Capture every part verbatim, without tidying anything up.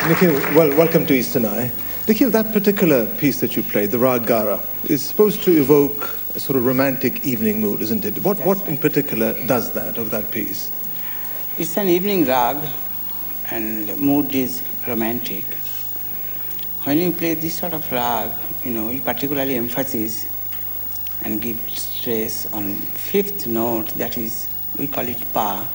Nikhil, well, welcome to Eastern Eye. Nikhil, that particular piece that you played, the Rag Gara, is supposed to evoke a sort of romantic evening mood, isn't it? What, what in particular does that, of that piece? It's an evening rag, and the mood is romantic. When you play this sort of rag, you know, you particularly emphasize and give stress on fifth note, that is, we call it pa.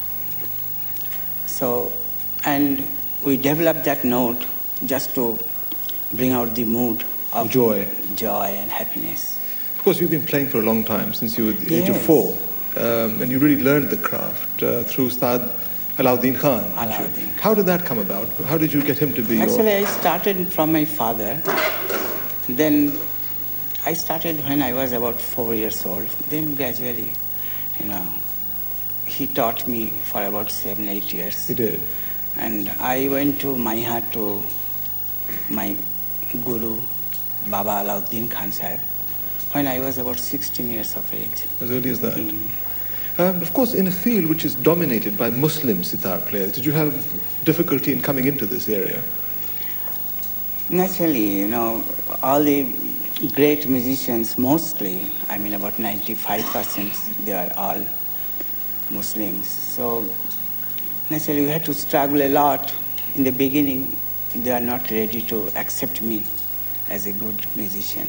So, and we develop that note just to bring out the mood of joy, joy and happiness. Of course, you've been playing for a long time, since you were the yes. age of four, um, and you really learned the craft uh, through Ustad Alauddin Khan. Alauddin. How did that come about? How did you get him to be Actually, your... I started from my father. Then I started when I was about four years old. Then gradually, you know, he taught me for about seven, eight years. He did. And I went to Maiha to my guru, Baba Alauddin Khan Sahib, when I was about sixteen years of age. As early as that? Mm. Um, of course, in a field which is dominated by Muslim sitar players, did you have difficulty in coming into this area? Naturally, you know, all the great musicians, mostly, I mean about ninety-five percent, they are all Muslims. So, naturally, we had to struggle a lot. In the beginning, they are not ready to accept me as a good musician.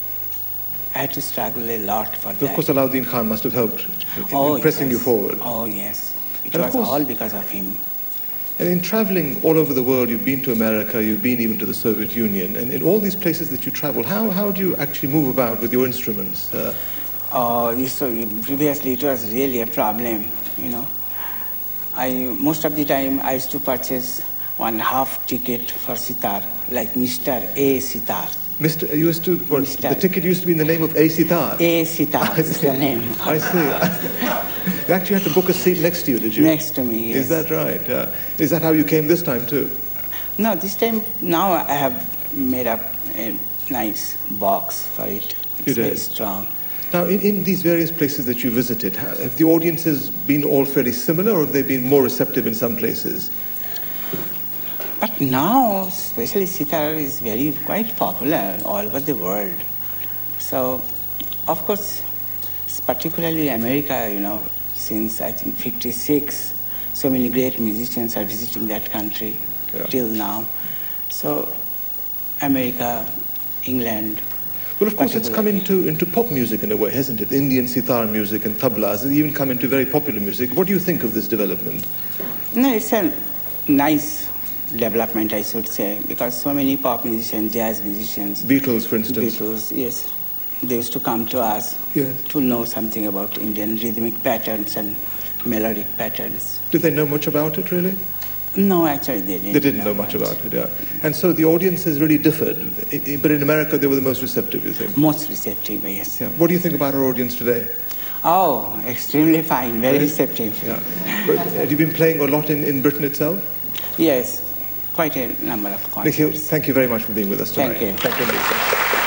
I had to struggle a lot for but that. Of course, Alauddin Khan must have helped in, oh, in pressing yes. you forward. Oh, yes. It and was course, all because of him. And in traveling all over the world, you've been to America, you've been even to the Soviet Union, and in all these places that you travel, how, how do you actually move about with your instruments? Uh, oh, so previously it was really a problem, you know. I most of the time I used to purchase one half ticket for sitar, like Mister A Sitar. Mister You used to, what, the ticket used to be in the name of A Sitar? A Sitar is the name. I see. You actually had to book a seat next to you, did you? Next to me, yes. Is that right? Uh, is that how you came this time too? No, this time, now I have made up a nice box for it. It's you did? very strong. Now, in, in these various places that you visited, have the audiences been all fairly similar, or have they been more receptive in some places? But now, especially sitar is very quite popular all over the world. So, of course, particularly America, you know, since I think fifty-six, so many great musicians are visiting that country yeah. till now. So, America, England. Well, of course, it's come into, into pop music in a way, hasn't it? Indian sitar music and tablas, it's even come into very popular music. What do you think of this development? No, it's a nice development, I should say, because so many pop musicians, jazz musicians... Beatles, for instance. Beatles, yes. They used to come to us yes. to know something about Indian rhythmic patterns and melodic patterns. Did they know much about it, really? No, actually they didn't They didn't know, know much, much about it, yeah. And so the audiences really differed. But in America, they were the most receptive, you think? Most receptive, yes. Yeah. What do you think about our audience today? Oh, extremely fine, very really? receptive. Yeah. But have you been playing a lot in, in Britain itself? Yes, quite a number of concerts. Nikhil, thank you very much for being with us tonight. Thank you. Thank you.